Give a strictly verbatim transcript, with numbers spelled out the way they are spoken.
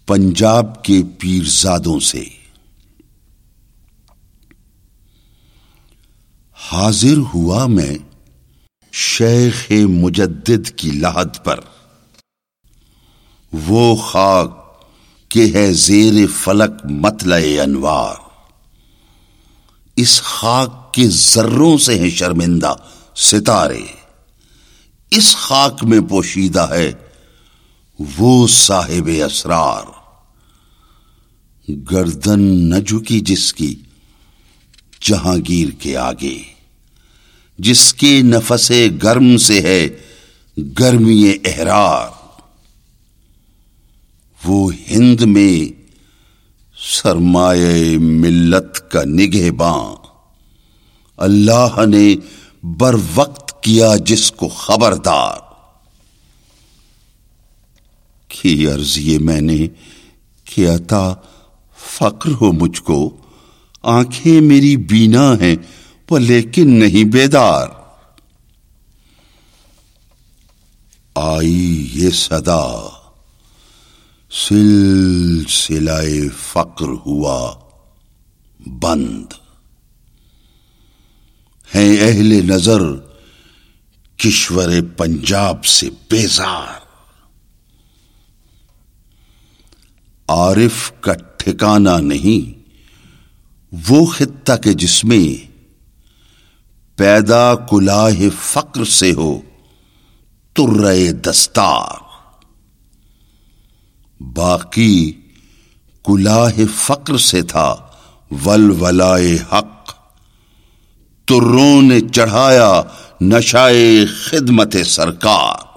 پنجاب کے پیرزادوں سے۔ حاضر ہوا میں شیخ مجدد کی لحد پر، وہ خاک کہ ہے زیر فلک مطلع انوار، اس خاک کے ذروں سے ہیں شرمندہ ستارے، اس خاک میں پوشیدہ ہے وہ صاحب اسرار، گردن نہ جھکی جس کی جہانگیر کے آگے، جس کے نفس گرم سے ہے گرمی احرار، وہ ہند میں سرمایہ ملت کا نگہباں، اللہ نے بر وقت کیا جس کو خبردار، کی عرض یہ میں نے کہ عطا فقر ہو مجھ کو، آنکھیں میری بینا ہیں وہ لیکن نہیں بیدار، آئی یہ صدا سلسلہ فقر ہوا بند، ہیں اہل نظر کشور پنجاب سے بیزار، عارف کا ٹھکانہ نہیں وہ خطہ کے جس میں پیدا کلاہ فقر سے ہو ترہ دستار، باقی کلاہ فقر سے تھا ولولائے حق، تروں نے چڑھایا نشائے خدمت سرکار،